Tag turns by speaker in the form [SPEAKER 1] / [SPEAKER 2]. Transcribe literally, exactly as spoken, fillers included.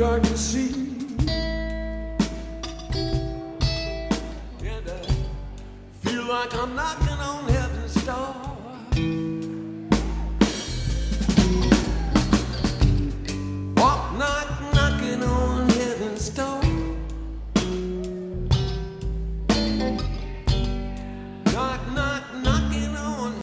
[SPEAKER 1] dark to see. And I feel like I'm not